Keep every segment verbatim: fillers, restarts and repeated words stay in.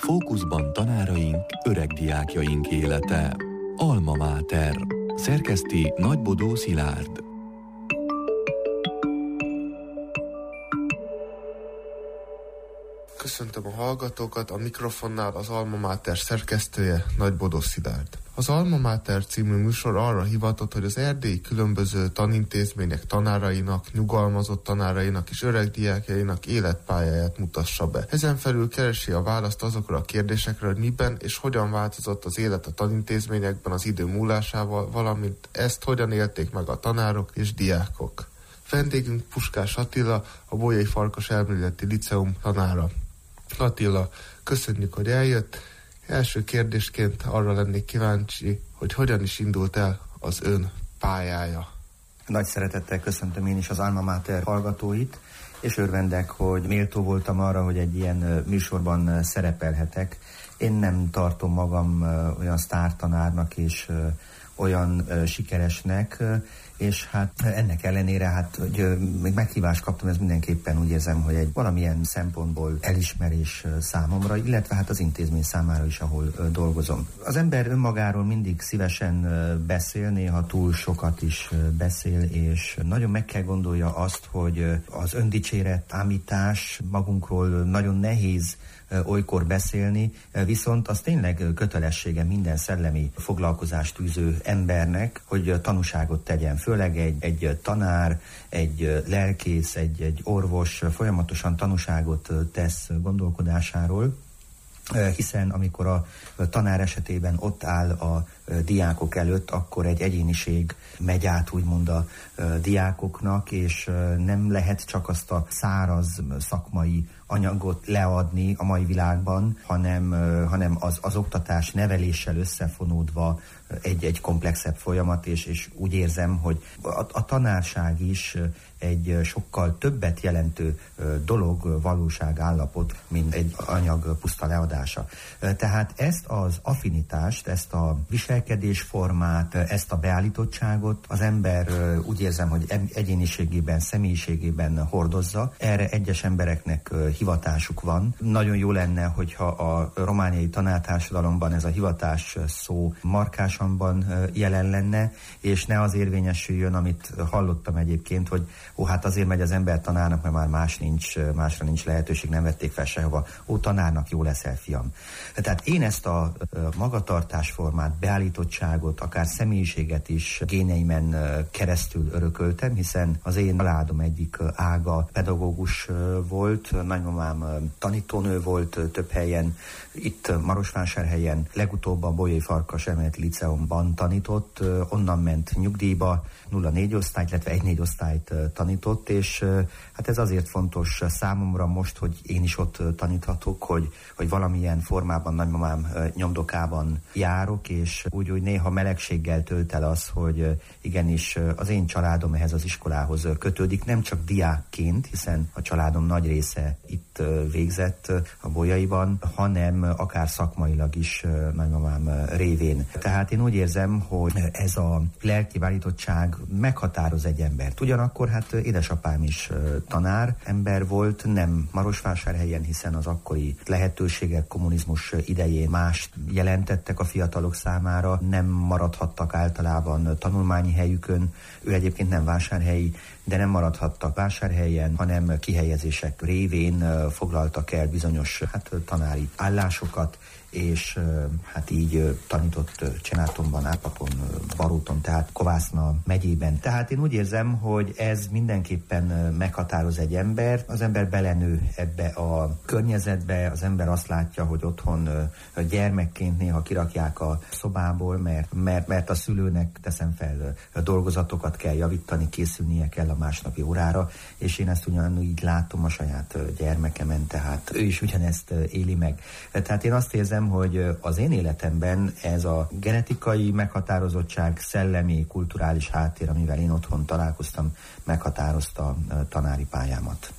Fókuszban tanáraink, öreg diákjaink élete. Alma Mater. Szerkeszti Nagybodó Szilárd. Köszöntöm a hallgatókat, a mikrofonnál az Alma Mater szerkesztője, Nagybodó Szilárd. Az Alma Mater című műsor arra hivatott, hogy az erdélyi különböző tanintézmények tanárainak, nyugalmazott tanárainak és öreg diákjainak életpályáját mutassa be. Ezen felül keresi a választ azokra a kérdésekre, hogy miben és hogyan változott az élet a tanintézményekben az idő múlásával, valamint ezt hogyan élték meg a tanárok és diákok. Vendégünk Puskás Attila, a Bolyai Farkas Elméleti Liceum tanára. Attila, köszönjük, hogy eljött. Első kérdésként arra lennék kíváncsi, hogy hogyan is indult el az ön pályája. Nagy szeretettel köszöntöm én is az Alma Mater hallgatóit, és örvendek, hogy méltó voltam arra, hogy egy ilyen műsorban szerepelhetek. Én nem tartom magam olyan sztártanárnak és olyan sikeresnek, és hát ennek ellenére, hát, hogy még meghívást kaptam, ez mindenképpen úgy érzem, hogy egy valamilyen szempontból elismerés számomra, illetve hát az intézmény számára is, ahol dolgozom. Az ember önmagáról mindig szívesen beszél, néha túl sokat is beszél, és nagyon meg kell gondolja azt, hogy az öndicséret, ámítás magunkról nagyon nehéz olykor beszélni, viszont az tényleg kötelessége minden szellemi foglalkozást űző embernek, hogy tanúságot tegyen. Főleg egy, egy tanár, egy lelkész, egy, egy orvos folyamatosan tanúságot tesz gondolkodásáról, hiszen amikor a tanár esetében ott áll a diákok előtt, akkor egy egyéniség megy át úgymond a diákoknak, és nem lehet csak azt a száraz szakmai anyagot leadni a mai világban, hanem, hanem az, az oktatás neveléssel összefonódva egy-egy komplexebb folyamat, és, és úgy érzem, hogy a, a tanárság is egy sokkal többet jelentő dolog, valóság, állapot, mint egy anyag puszta leadása. Tehát ezt az affinitást, ezt a viselkedésformát, ezt a beállítottságot az ember úgy érzem, hogy egyéniségében, személyiségében hordozza. Erre egyes embereknek hivatásuk van. Nagyon jó lenne, hogyha a romániai tanártársadalomban ez a hivatás szó markásanban jelen lenne, és ne az érvényesüljön, amit hallottam egyébként, hogy ó, hát azért megy az ember tanárnak, mert már más nincs, másra nincs lehetőség, nem vették fel sehova. Ó, tanárnak jó leszel, fiam. Tehát én ezt a magatartásformát, beállítottságot, akár személyiséget is géneimen keresztül örököltem, hiszen az én családom egyik ága pedagógus volt, nagymamám tanítónő volt több helyen, itt Marosvásárhelyen, legutóbb a Bolyai Farkas Elméleti Liceumban tanított, onnan ment nyugdíjba, nulla négy osztályt, illetve egy négy osztályt tanított, és hát ez azért fontos számomra most, hogy én is ott taníthatok, hogy, hogy valamilyen formában nagymamám nyomdokában járok, és úgy, úgy néha melegséggel tölt el az, hogy igenis az én családom ehhez az iskolához kötődik, nem csak diákként, hiszen a családom nagy része itt végzett a Bolyaiban, hanem akár szakmailag is nagymamám révén. Tehát én úgy érzem, hogy ez a lelki beállítottság meghatároz egy embert. Ugyanakkor hát édesapám is tanár ember volt, nem Marosvásárhelyen, hiszen az akkori lehetőségek kommunizmus idején mást jelentettek a fiatalok számára, nem maradhattak általában tanulmányi helyükön, ő egyébként nem vásárhelyi, de nem maradhattak vásárhelyen, hanem kihelyezések révén foglaltak el bizonyos hát, tanári állásokat, és hát így tanított Csenátonban, Árpakon, Baróton, tehát Kovászna megyében. Tehát én úgy érzem, hogy ez mindenképpen meghatároz egy embert, az ember belenő ebbe a környezetbe, az ember azt látja, hogy otthon gyermekként néha kirakják a szobából, mert, mert, mert a szülőnek, teszem fel, dolgozatokat kell javítani, készülnie kell a másnapi órára, és én ezt ugyanúgy látom a saját gyermekemen, tehát ő is ugyanezt éli meg. Tehát én azt érzem, hogy az én életemben ez a genetikai meghatározottság, szellemi, kulturális háttér, amivel én otthon találkoztam, meghatározta a tanári pályámat.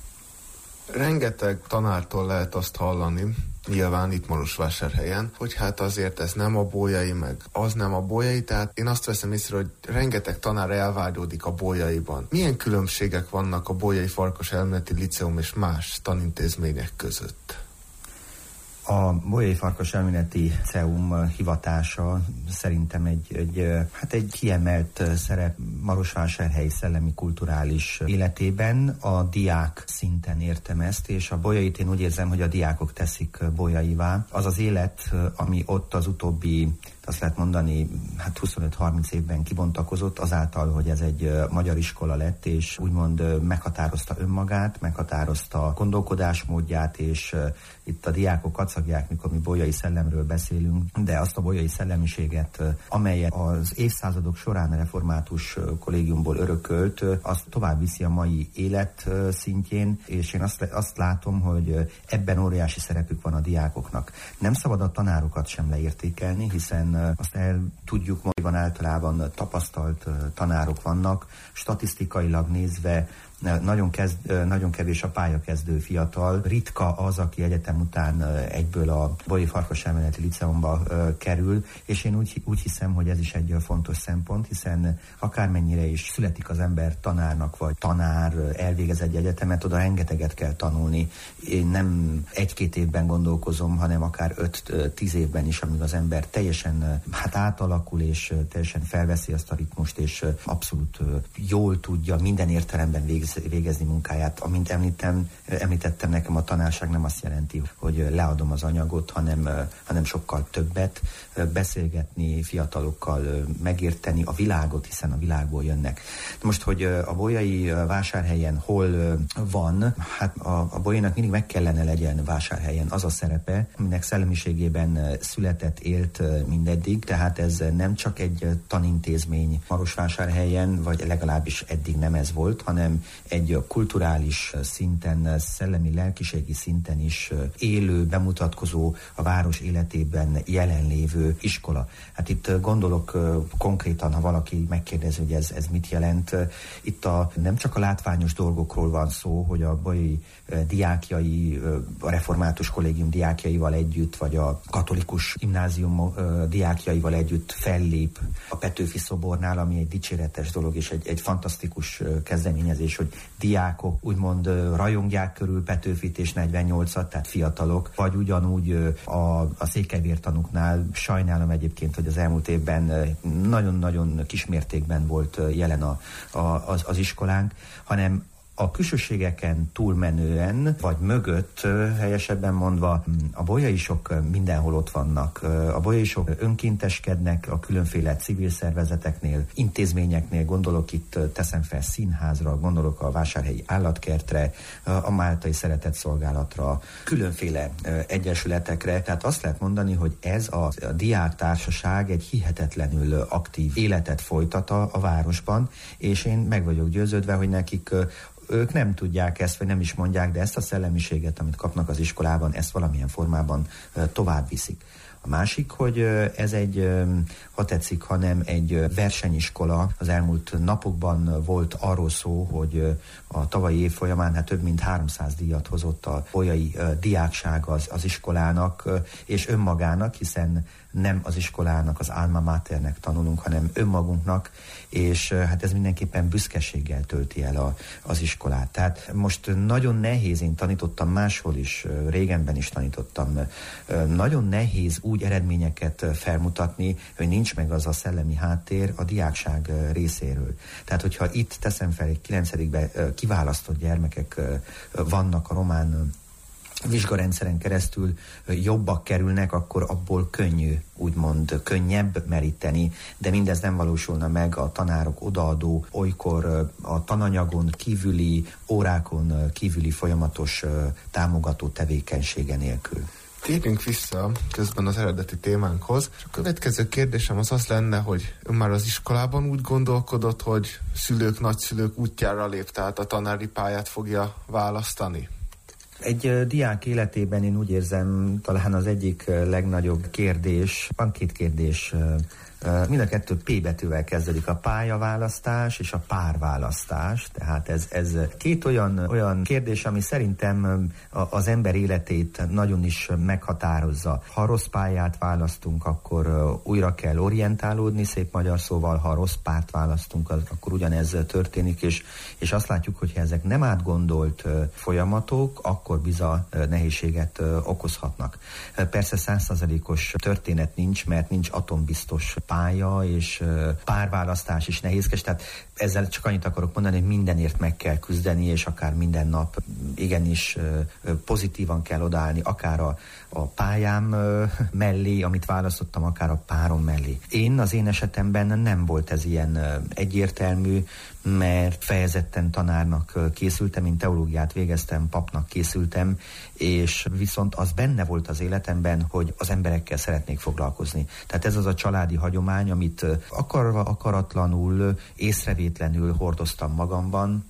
Rengeteg tanártól lehet azt hallani, nyilván itt Marosvásárhelyen, hogy hát azért ez nem a bolyai, meg az nem a bolyai, tehát én azt veszem észre, hogy rengeteg tanár elvágyódik a bolyaiban. Milyen különbségek vannak a Bolyai Farkas Elméleti Liceum és más tanintézmények között? A Bolyai Farkas Elméleti Liceum hivatása szerintem egy, egy, hát egy kiemelt szerep Marosvásárhely szellemi kulturális életében. A diák szinten értem ezt, és a Bolyait én úgy érzem, hogy a diákok teszik bolyaivá. Az az élet, ami ott az utóbbi, azt lehet mondani, hát huszonöt-harminc évben kibontakozott, azáltal, hogy ez egy magyar iskola lett, és úgymond meghatározta önmagát, meghatározta a gondolkodásmódját, és itt a diákok kacagják, mikor mi bolyai szellemről beszélünk, de azt a bolyai szellemiséget, amelyet az évszázadok során a református kollégiumból örökölt, azt tovább viszi a mai élet szintjén, és én azt, azt látom, hogy ebben óriási szerepük van a diákoknak. Nem szabad a tanárokat sem leértékelni, hiszen azt el tudjuk, hogy van általában tapasztalt tanárok vannak, statisztikailag nézve nagyon, kezd, nagyon kevés a pályakezdő fiatal. Ritka az, aki egyetem után egyből a Bolyai Farkas Elméleti Liceumba kerül, és én úgy, úgy hiszem, hogy ez is egy fontos szempont, hiszen akármennyire is születik az ember tanárnak, vagy tanár, elvégez egy egyetemet, oda rengeteget kell tanulni. Én nem egy-két évben gondolkozom, hanem akár öt-tíz évben is, amíg az ember teljesen hát átalakul, és teljesen felveszi azt a ritmust, és abszolút jól tudja minden értelemben végezni végezni munkáját. Amint említem, említettem, nekem a tanárság nem azt jelenti, hogy leadom az anyagot, hanem, hanem sokkal többet, beszélgetni fiatalokkal, megérteni a világot, hiszen a világból jönnek. Most, hogy a Bolyai Vásárhelyen hol van, hát a, a Bolyainak mindig meg kellene legyen Vásárhelyen az a szerepe, aminek szellemiségében született, élt mindeddig, tehát ez nem csak egy tanintézmény Marosvásárhelyen, vagy legalábbis eddig nem ez volt, hanem egy kulturális szinten, szellemi, lelkiségi szinten is élő, bemutatkozó, a város életében jelenlévő iskola. Hát itt gondolok konkrétan, ha valaki megkérdezi, hogy ez, ez mit jelent, itt a, nem csak a látványos dolgokról van szó, hogy a bolyai diákjai, a református kollégium diákjaival együtt, vagy a katolikus gimnázium diákjaival együtt fellép a Petőfi szobornál, ami egy dicséretes dolog, és egy, egy fantasztikus kezdeményezés, hogy diákok úgymond rajongják körül Petőfit és negyvennyolcat, tehát fiatalok, vagy ugyanúgy a, a székelyvértanúknál, sajnálom egyébként, hogy az elmúlt évben nagyon-nagyon kismértékben volt jelen a, a, az, az iskolánk, hanem a külsőségeken túlmenően, vagy mögött, helyesebben mondva, a bolyaisok mindenhol ott vannak. A bolyaisok önkénteskednek a különféle civil szervezeteknél, intézményeknél, gondolok itt, teszem fel, színházra, gondolok a Vásárhelyi Állatkertre, a Máltai Szeretett Szolgálatra, különféle egyesületekre. Tehát azt lehet mondani, hogy ez a diáktársaság egy hihetetlenül aktív életet folytat a, a városban, és én meg vagyok győződve, hogy nekik ők nem tudják ezt, vagy nem is mondják, de ezt a szellemiséget, amit kapnak az iskolában, ezt valamilyen formában tovább viszik. A másik, hogy ez egy, ha tetszik, hanem egy versenyiskola. Az elmúlt napokban volt arról szó, hogy a tavalyi év folyamán hát több mint háromszáz díjat hozott a bolyai diákság az, az iskolának és önmagának, hiszen nem az iskolának, az alma maternek tanulunk, hanem önmagunknak, és hát ez mindenképpen büszkeséggel tölti el a, az iskolát. Tehát most nagyon nehéz, én tanítottam máshol is, régenben is tanítottam, nagyon nehéz úgy eredményeket felmutatni, hogy nincs meg az a szellemi háttér a diákság részéről. Tehát, hogyha itt teszem fel egy kilencedikbe kiválasztott gyermekek vannak a román vizsgarendszeren keresztül jobbak kerülnek, akkor abból könnyű, úgymond könnyebb meríteni, de mindez nem valósulna meg a tanárok odaadó, olykor a tananyagon kívüli, órákon kívüli folyamatos támogató tevékenysége nélkül. Térjünk vissza közben az eredeti témánkhoz. A következő kérdésem az az lenne, hogy ön már az iskolában úgy gondolkodott, hogy szülők, nagyszülők útjára lép, tehát a tanári pályát fogja választani? Egy diák életében én úgy érzem, talán az egyik legnagyobb kérdés, van két kérdés, Mind a kettő P betűvel kezdődik, a pályaválasztás és a párválasztás. Tehát ez, ez két olyan, olyan kérdés, ami szerintem az ember életét nagyon is meghatározza. Ha rossz pályát választunk, akkor újra kell orientálódni, szép magyar szóval, ha rossz párt választunk, akkor ugyanez történik, és, és azt látjuk, hogy ha ezek nem átgondolt folyamatok, akkor bizony nehézséget okozhatnak. Persze száz százalékos történet nincs, mert nincs atombiztos pálya, és párválasztás is nehézkes, tehát ezzel csak annyit akarok mondani, hogy mindenért meg kell küzdeni, és akár minden nap igenis pozitívan kell odaállni, akár a, a pályám mellé, amit választottam, akár a párom mellé. Én az én esetemben nem volt ez ilyen egyértelmű, mert fejezetten tanárnak készültem, én teológiát végeztem, papnak készültem, és viszont az benne volt az életemben, hogy az emberekkel szeretnék foglalkozni. Tehát ez az a családi hagyomány, amit akarva, akaratlanul, észrevétlenül hordoztam magamban,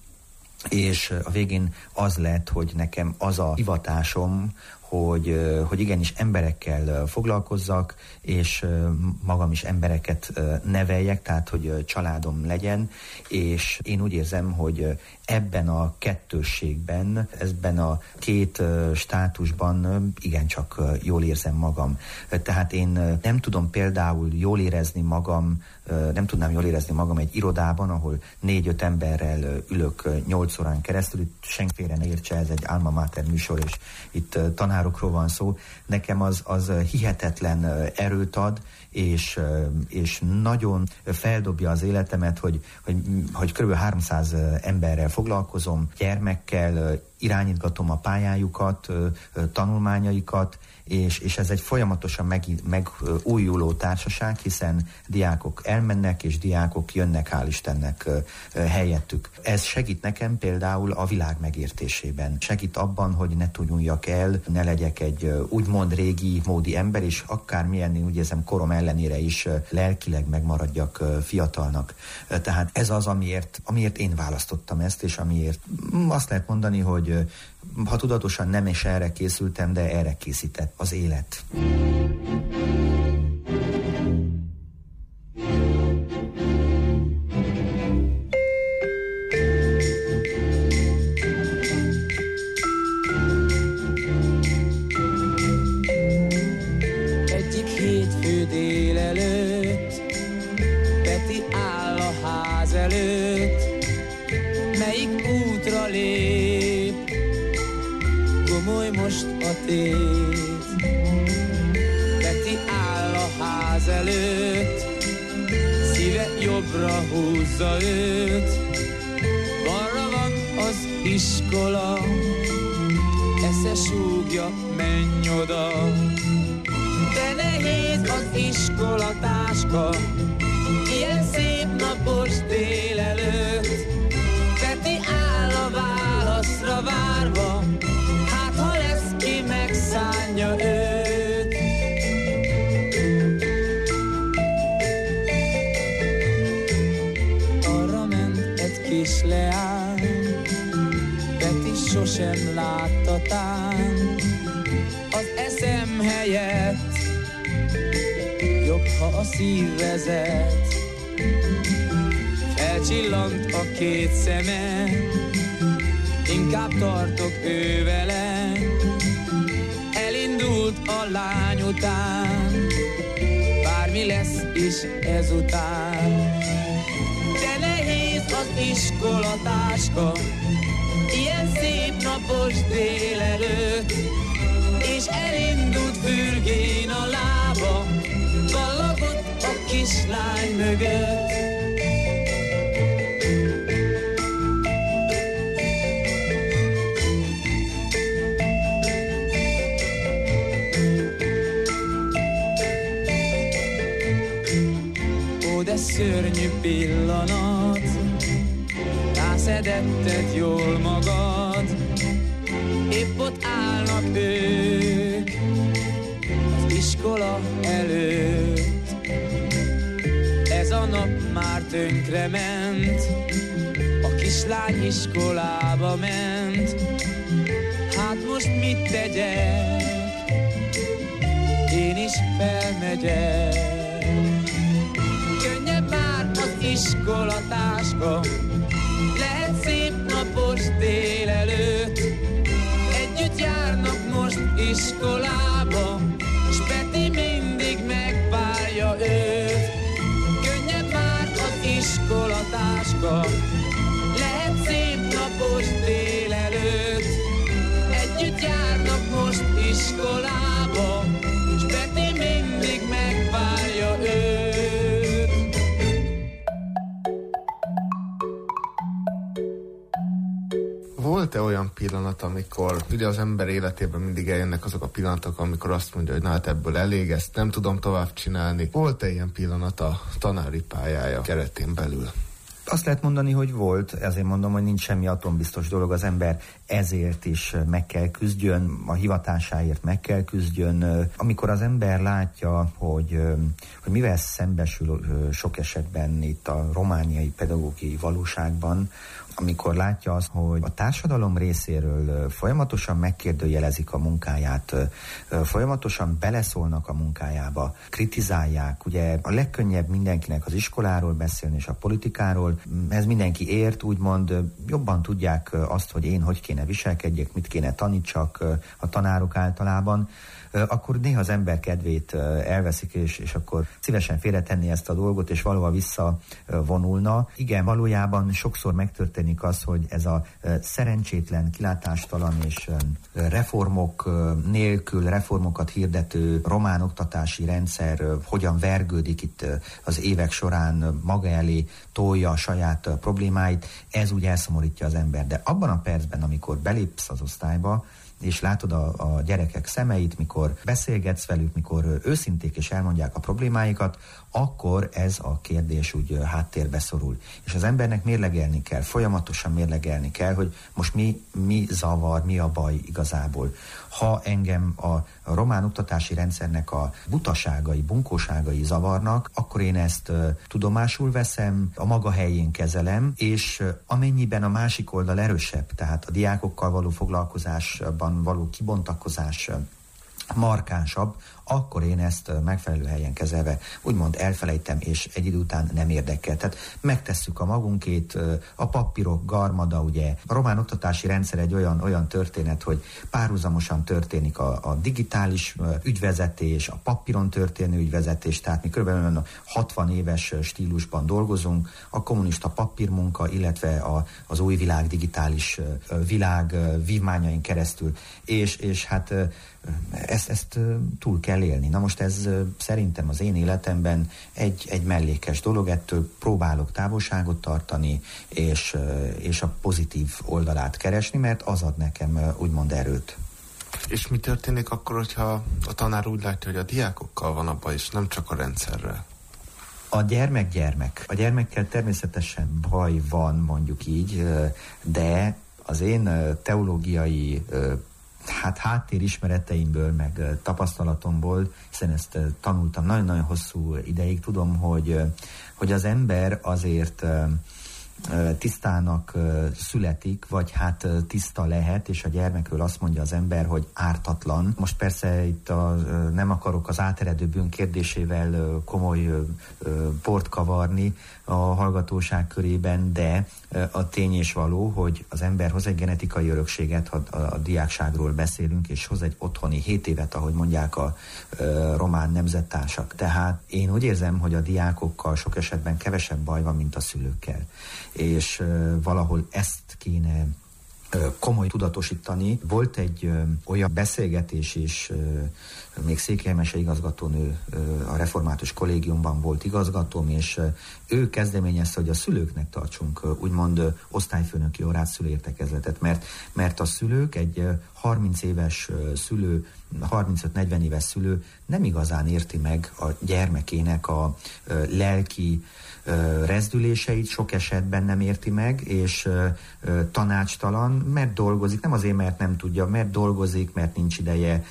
és a végén az lett, hogy nekem az a hivatásom, hogy, hogy igenis emberekkel foglalkozzak, és magam is embereket neveljek, tehát hogy családom legyen, és én úgy érzem, hogy ebben a kettősségben, ebben a két státusban igencsak jól érzem magam. Tehát én nem tudom például jól érezni magam, nem tudnám jól érezni magam egy irodában, ahol négy-öt emberrel ülök nyolc órán keresztül, itt senkiféle ne értse, ez egy Alma Mater műsor, és itt tanárokról van szó. Nekem az, az hihetetlen erőt ad, és, és nagyon feldobja az életemet, hogy, hogy, hogy kb. háromszáz emberrel foglalkozom, gyermekkel, irányítgatom a pályájukat, tanulmányaikat, és, és ez egy folyamatosan meg, megújuló társaság, hiszen diákok elmennek, és diákok jönnek, hál' Istennek helyettük. Ez segít nekem például a világ megértésében. Segít abban, hogy ne tunyuljak el, ne legyek egy úgymond régi módi ember, és akármilyen, én úgy érzem, korom ellenére is lelkileg megmaradjak fiatalnak. Tehát ez az, amiért, amiért én választottam ezt, és amiért azt lehet mondani, hogy ha tudatosan nem is erre készültem, de erre készített az élet. Egyik hétfő délelőtt Peti áll a ház előtt, melyik útra lép, gomoly most a tét. Peti áll a ház előtt, szíve jobbra húzza őt, balra van az iskola, esze súgja, menj oda. De nehéz az iskolatáska, ilyen szép napos délelőtt. Peti áll a válaszra várva, hát ha lesz ki megszánja őt. Arra ment egy kis leány, Peti sosem látta tán. Az eszem helyett jobb, ha a szív vezet. Felcsillant a két szeme, inkább tartok ő vele. Elindult a lány után, bármi lesz is ezután. De nehéz az iskolatáska, ilyen szép napos délelőtt, és elindult fürgén a lába, ballagott a kislány mögött. Ó, de szörnyű pillanat, rászedetted jól magad, épp ott állnak ők az iskola előtt. Ez a nap már tönkre ment, a kislány iskolába ment. Hát most mit tegyek, én is felmegyek. iskolatáska, lehet szép napos délelőtt. Együtt járnak most iskolába, s Peti mindig megvárja őt. Könnyebb már az iskolatáska, lehet szép napos délelőtt. Együtt járnak most iskolába, s Peti mindig megvárja őt. Volt-e olyan pillanat, amikor ugye az ember életében mindig eljönnek azok a pillanatok, amikor azt mondja, hogy na hát ebből elég, ezt nem tudom tovább csinálni. Volt-e ilyen pillanat a tanári pályája keretén belül? Azt lehet mondani, hogy volt, ezért mondom, hogy nincs semmi atombiztos dolog, az ember ezért is meg kell küzdjön, a hivatásáért meg kell küzdjön. Amikor az ember látja, hogy, hogy mivel szembesül sok esetben itt a romániai pedagógiai valóságban, amikor látja azt, hogy a társadalom részéről folyamatosan megkérdőjelezik a munkáját, folyamatosan beleszólnak a munkájába, kritizálják. Ugye a legkönnyebb mindenkinek az iskoláról beszélni és a politikáról, ez mindenki ért, úgymond jobban tudják azt, hogy én hogy kéne viselkedjek, mit kéne tanítsak a tanárok általában, akkor néha az ember kedvét elveszik, és, és akkor szívesen félretenni ezt a dolgot, és valóban visszavonulna. Igen, valójában sokszor megtörténik az, hogy ez a szerencsétlen, kilátástalan és reformok nélkül, reformokat hirdető román oktatási rendszer hogyan vergődik itt az évek során, maga elé tolja a saját problémáit, ez úgy elszomorítja az ember. De abban a percben, amikor belépsz az osztályba, és látod a, a gyerekek szemeit, mikor beszélgetsz velük, mikor őszinték és elmondják a problémáikat, akkor ez a kérdés úgy háttérbe szorul. És az embernek mérlegelni kell, folyamatosan mérlegelni kell, hogy most mi, mi zavar, mi a baj igazából. Ha engem a román oktatási rendszernek a butaságai, bunkóságai zavarnak, akkor én ezt uh, tudomásul veszem, a maga helyén kezelem, és uh, amennyiben a másik oldal erősebb, tehát a diákokkal való foglalkozásban való kibontakozás uh, markánsabb, akkor én ezt megfelelő helyen kezelve úgymond elfelejtem, és egy idő után nem érdekel. Tehát megtesszük a magunkét, a papírok garmada, ugye. A román oktatási rendszer egy olyan, olyan történet, hogy párhuzamosan történik a, a digitális ügyvezetés, a papíron történő ügyvezetés, tehát mi körülbelül a hatvan éves stílusban dolgozunk, a kommunista papírmunka, illetve a, az új világ, digitális világ vívmányain keresztül, és, és hát ezt, ezt túl kell élni. Na most ez szerintem az én életemben egy, egy mellékes dolog, ettől próbálok távolságot tartani, és, és a pozitív oldalát keresni, mert az ad nekem úgymond erőt. És mi történik akkor, hogyha a tanár úgy látja, hogy a diákokkal van a baj, és nem csak a rendszerrel? A gyermek gyermek. A gyermekkel természetesen baj van, mondjuk így, de az én teológiai hát háttérismereteimből, meg tapasztalatomból, hiszen ezt tanultam nagyon-nagyon hosszú ideig, tudom, hogy, hogy az ember azért tisztának születik, vagy hát tiszta lehet, és a gyermekről azt mondja az ember, hogy ártatlan. Most persze itt a, nem akarok az áteredő bűn kérdésével komoly port kavarni a hallgatóság körében, de a tény és való, hogy az ember hoz egy genetikai örökséget, ha a, a diákságról beszélünk, és hoz egy otthoni hét évet, ahogy mondják a, a román nemzettársak. Tehát én úgy érzem, hogy a diákokkal sok esetben kevesebb baj van, mint a szülőkkel. És uh, valahol ezt kéne uh, komoly tudatosítani. Volt egy uh, olyan beszélgetés is, uh, még Székely Mese igazgatónő uh, a református kollégiumban volt igazgatóm, és uh, ő kezdeményezte, hogy a szülőknek tartsunk uh, úgymond uh, osztályfőnöki órát, szülőértekezletet, mert, mert a szülők, egy uh, harminc éves uh, szülő, harmincöt-negyven éves szülő nem igazán érti meg a gyermekének a uh, lelki rezdüléseit, sok esetben nem érti meg, és uh, tanácstalan, mert dolgozik, nem azért, mert nem tudja, mert dolgozik, mert nincs ideje,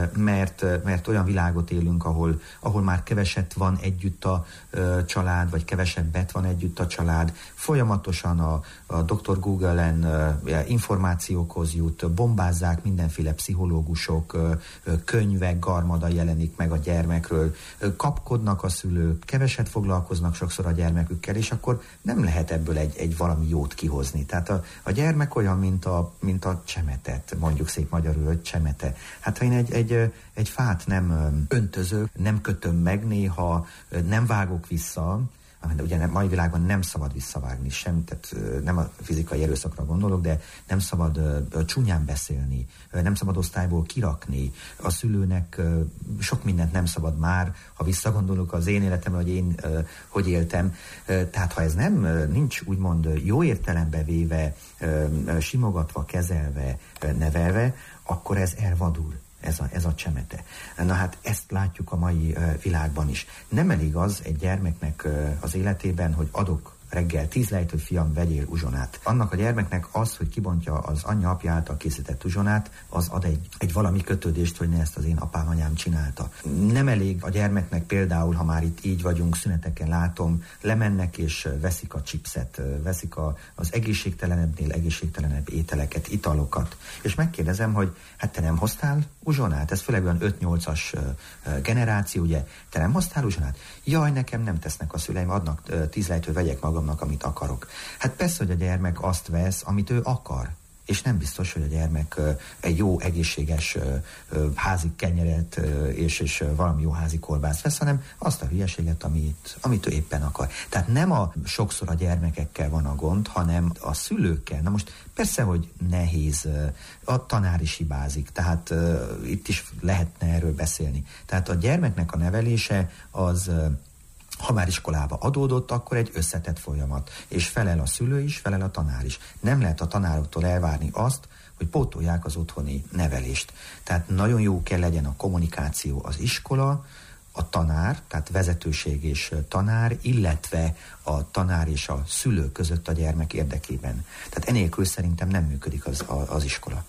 mert, mert olyan világot élünk, ahol, ahol már keveset van együtt a család, vagy kevesebbet van együtt a család. Folyamatosan a, a doktor Google-en információkhoz jut, bombázzák mindenféle pszichológusok, könyvek garmada jelenik meg a gyermekről, kapkodnak a szülők, keveset foglalkoznak sokszor a gyermekükkel, és akkor nem lehet ebből egy, egy valami jót kihozni. Tehát a, a gyermek olyan, mint a, mint a csemetet, mondjuk szép magyarul, hogy csemete. Hát ha én egy, egy, egy fát nem öntözök, nem kötöm meg, néha nem vágok vissza, de ugye mai világban nem szabad visszavágni sem, tehát nem a fizikai erőszakra gondolok, de nem szabad uh, csúnyán beszélni, uh, nem szabad osztályból kirakni, a szülőnek uh, sok mindent nem szabad már, ha visszagondolok az én életemre, hogy én uh, hogy éltem. Uh, tehát ha ez nem, uh, nincs úgymond jó értelembe véve, uh, simogatva, kezelve, uh, nevelve, akkor ez elvadul. Ez a, ez a csemete. Na hát ezt látjuk a mai uh, világban is. Nem elég az egy gyermeknek uh, az életében, hogy adok reggel tíz lejt, hogy fiam, vegyél uzsonát. Annak a gyermeknek az, hogy kibontja az anyja apja által készített uzsonát, az ad egy, egy valami kötődést, hogy ne ezt az én apám anyám csinálta. Nem elég a gyermeknek például, ha már itt így vagyunk, szüneteken látom, lemennek és veszik a chipset, veszik a, az egészségtelenebbnél egészségtelenebb ételeket, italokat. És megkérdezem, hogy hát te nem hoztál uzsonát? Ez főleg olyan öt-nyolcas generáció, ugye? Te nem hoztál uzsonát? Jaj, nekem nem tesznek a szüleim, adnak tíz lejt, hogy vegyek magamnak, amit akarok. Hát persze, hogy a gyermek azt vesz, amit ő akar. És nem biztos, hogy a gyermek egy jó, egészséges házi kenyeret és, és valami jó házi kolbászt vesz, hanem azt a hülyeséget, amit, amit ő éppen akar. Tehát nem a sokszor a gyermekekkel van a gond, hanem a szülőkkel. Na most persze, hogy nehéz, a tanár is hibázik, tehát uh, itt is lehetne erről beszélni. Tehát a gyermeknek a nevelése az... Ha már iskolába adódott, akkor egy összetett folyamat. És felel a szülő is, felel a tanár is. Nem lehet a tanároktól elvárni azt, hogy pótolják az otthoni nevelést. Tehát nagyon jó kell legyen a kommunikáció az iskola, a tanár, tehát vezetőség és tanár, illetve a tanár és a szülő között a gyermek érdekében. Tehát enélkül szerintem nem működik az, az iskola.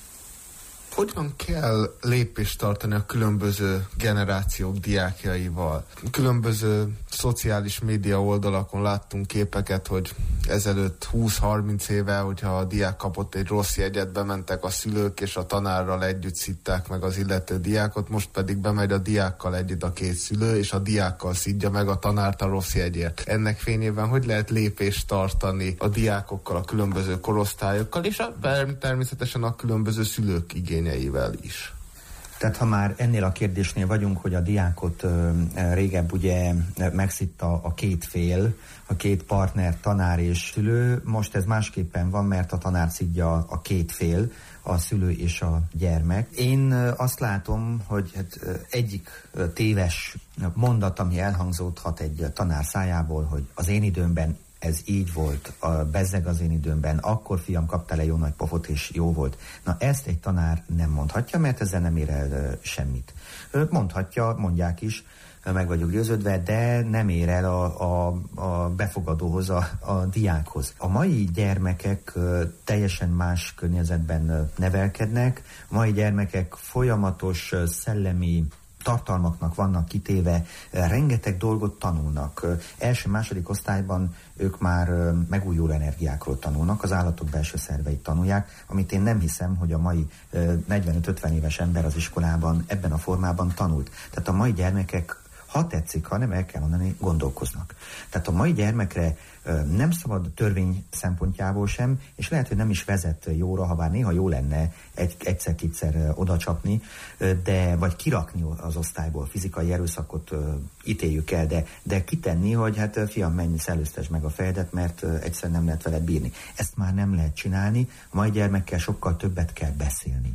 Hogyan kell lépést tartani a különböző generációk diákjaival? Különböző szociális média oldalakon láttunk képeket, hogy ezelőtt húsz-harminc éve, hogyha a diák kapott egy rossz jegyet, bementek a szülők, és a tanárral együtt szidták meg az illető diákot, most pedig bemegy a diákkal együtt a két szülő, és a diákkal szidja meg a tanárt a rossz jegyért. Ennek fényében hogy lehet lépést tartani a diákokkal, a különböző korosztályokkal, és a, természetesen a különböző szülők igényeivel is? Tehát ha már ennél a kérdésnél vagyunk, hogy a diákot ö, régebb ugye megszitta a két fél, a két partner, tanár és szülő, most ez másképpen van, mert a tanár szidja a két fél, a szülő és a gyermek. Én azt látom, hogy hát egyik téves mondat, ami elhangzódhat egy tanár szájából, hogy az én időmben ez így volt, a bezzeg az én időmben, akkor fiam kaptál egy jó nagy pofot, és jó volt. Na ezt egy tanár nem mondhatja, mert ezzel nem ér el semmit. Mondhatja, mondják is, meg vagyok győződve, de nem ér el a, a, a befogadóhoz, a, a diákhoz. A mai gyermekek teljesen más környezetben nevelkednek, a mai gyermekek folyamatos szellemi tartalmaknak vannak kitéve, rengeteg dolgot tanulnak. Első-második osztályban ők már megújuló energiákról tanulnak, az állatok belső szerveit tanulják, amit én nem hiszem, hogy a mai negyvenöt-ötven éves ember az iskolában ebben a formában tanult. Tehát a mai gyermekek, ha tetszik, ha nem, el kell mondani, gondolkoznak. Tehát a mai gyermekre nem szabad törvény szempontjából sem, és lehet, hogy nem is vezet jóra, ha bár néha jó lenne egy, egyszer-kétszer odacsapni, de, vagy kirakni az osztályból, fizikai erőszakot ítéljük el, de, de kitenni, hogy hát fiam, menj, szellőztesd meg a fejedet, mert egyszer nem lehet veled bírni. Ezt már nem lehet csinálni, a mai gyermekkel sokkal többet kell beszélni.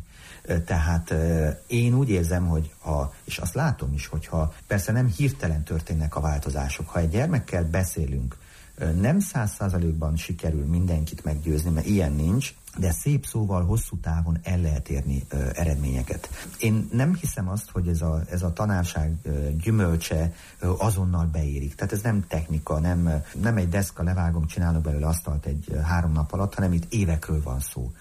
Tehát én úgy érzem, hogy ha, és azt látom is, hogyha persze nem hirtelen történnek a változások, ha egy gyermekkel beszélünk, nem száz százalékban sikerül mindenkit meggyőzni, mert ilyen nincs, de szép szóval hosszú távon el lehet érni ö, eredményeket. Én nem hiszem azt, hogy ez a, ez a tanárság ö, gyümölcse ö, azonnal beérik. Tehát ez nem technika, nem, nem egy deszka, levágom, csinálok belőle asztalt egy ö, három nap alatt, hanem itt évekről van szó.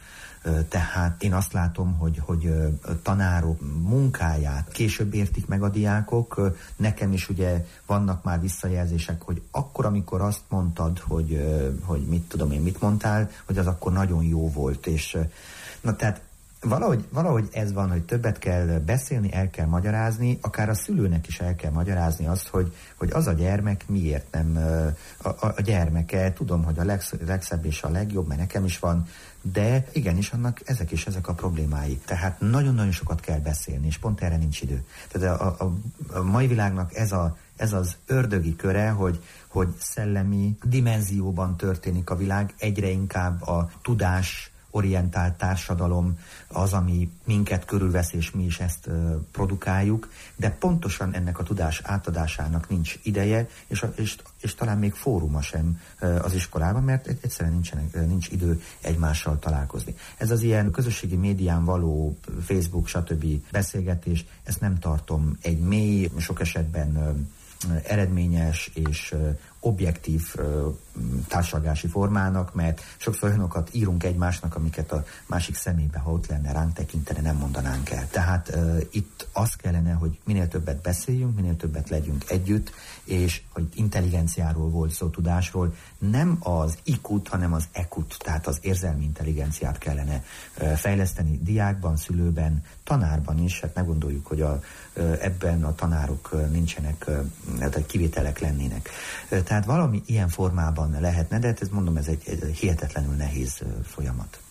Tehát én azt látom, hogy, hogy tanárok munkáját később értik meg a diákok. Nekem is ugye vannak már visszajelzések, hogy akkor, amikor azt mondtad, hogy, hogy mit tudom én, mit mondtál, hogy az akkor nagyon jó volt. És na tehát Valahogy, valahogy ez van, hogy többet kell beszélni, el kell magyarázni, akár a szülőnek is el kell magyarázni azt, hogy, hogy az a gyermek miért nem a, a, a gyermeke. Tudom, hogy a legsz, legszebb és a legjobb, mert nekem is van, de igenis annak ezek és ezek a problémái. Tehát nagyon-nagyon sokat kell beszélni, és pont erre nincs idő. Tehát a, a, a mai világnak ez, a, ez az ördögi köre, hogy, hogy szellemi dimenzióban történik a világ, egyre inkább a tudás orientált társadalom az, ami minket körülvesz, és mi is ezt uh, produkáljuk, de pontosan ennek a tudás átadásának nincs ideje, és, és, és talán még fóruma sem uh, az iskolában, mert egyszerűen nincsenek, uh, nincs idő egymással találkozni. Ez az ilyen közösségi médián való Facebook, stb. Beszélgetés, ezt nem tartom egy mély, sok esetben uh, eredményes és uh, objektív uh, társalgási formának, mert sokszor olyanokat írunk egymásnak, amiket a másik szemébe, ha ott lenne, ránk tekintene, nem mondanánk el. Tehát uh, itt az kellene, hogy minél többet beszéljünk, minél többet legyünk együtt, és hogy intelligenciáról volt szó, tudásról, nem az í kút, hanem az é kút, tehát az érzelmi intelligenciát kellene uh, fejleszteni diákban, szülőben, tanárban is. Hát ne gondoljuk, hogy a, uh, ebben a tanárok uh, nincsenek, uh, kivételek lennének. Uh, tehát valami ilyen formában lehetne, de hát ezt mondom, ez egy, egy hihetetlenül nehéz folyamat.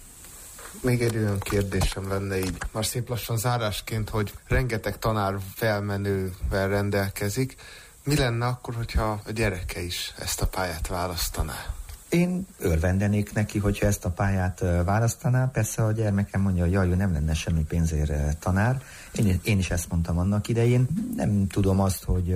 Még egy olyan kérdésem lenne így, már szép lassan zárásként, hogy rengeteg tanár felmenővel rendelkezik. Mi lenne akkor, hogyha a gyereke is ezt a pályát választaná? Én örvendenék neki, hogyha ezt a pályát választaná. Persze a gyermekem mondja, hogy jaj, ő nem lenne semmi pénzért tanár. Én, én is ezt mondtam annak idején. Nem tudom azt, hogy...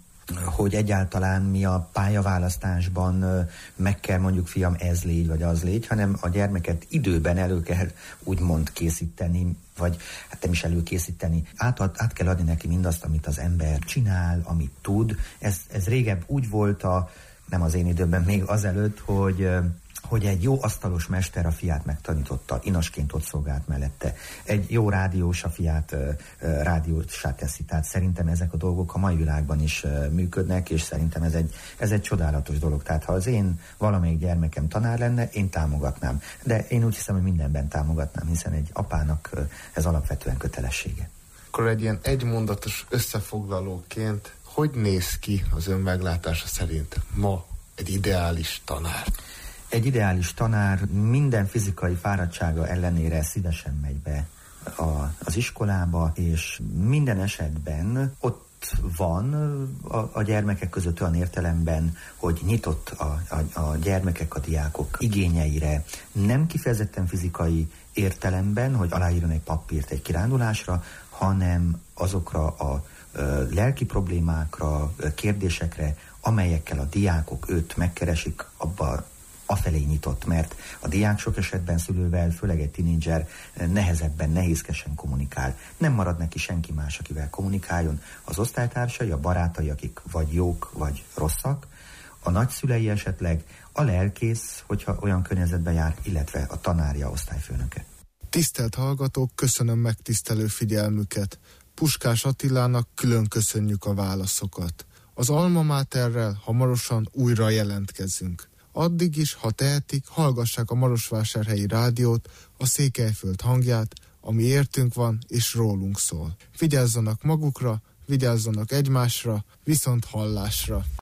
hogy egyáltalán mi a pályaválasztásban meg kell mondjuk, fiam, ez légy, vagy az légy, hanem a gyermeket időben elő kell úgymond készíteni, vagy hát nem is előkészíteni. Át, át kell adni neki mindazt, amit az ember csinál, amit tud. Ez, ez régebb úgy volt, a, nem az én időben, még azelőtt, hogy... hogy egy jó asztalos mester a fiát megtanította, inasként ott szolgált mellette. Egy jó rádiós a fiát uh, uh, rádiósá teszi. Tehát szerintem ezek a dolgok a mai világban is uh, működnek, és szerintem ez egy, ez egy csodálatos dolog. Tehát ha az én valamelyik gyermekem tanár lenne, én támogatnám. De én úgy hiszem, hogy mindenben támogatnám, hiszen egy apának uh, ez alapvetően kötelessége. Akkor egy ilyen egymondatos összefoglalóként, hogy néz ki az ön meglátása szerint ma egy ideális tanár? Egy ideális tanár minden fizikai fáradtsága ellenére szívesen megy be a, az iskolába, és minden esetben ott van a, a gyermekek között olyan értelemben, hogy nyitott a, a, a gyermekek, a diákok igényeire, nem kifejezetten fizikai értelemben, hogy aláírjon egy papírt egy kirándulásra, hanem azokra a ö, lelki problémákra, kérdésekre, amelyekkel a diákok őt megkeresik, abba afelé nyitott, mert a diák sok esetben szülővel, főleg egy tinédzser nehezebben, nehézkesen kommunikál. Nem marad neki senki más, akivel kommunikáljon. Az osztálytársai, a barátai, akik vagy jók, vagy rosszak, a nagyszülei esetleg, a lelkész, hogyha olyan környezetben jár, illetve a tanárja, osztályfőnöke. Tisztelt hallgatók, köszönöm megtisztelő figyelmüket. Puskás Attilának külön köszönjük a válaszokat. Az Alma Materrel hamarosan újra jelentkezünk. Addig is, ha tehetik, hallgassák a Marosvásárhelyi Rádiót, a Székelyföld hangját, ami értünk van és rólunk szól. Vigyázzanak magukra, vigyázzanak egymásra, viszont hallásra!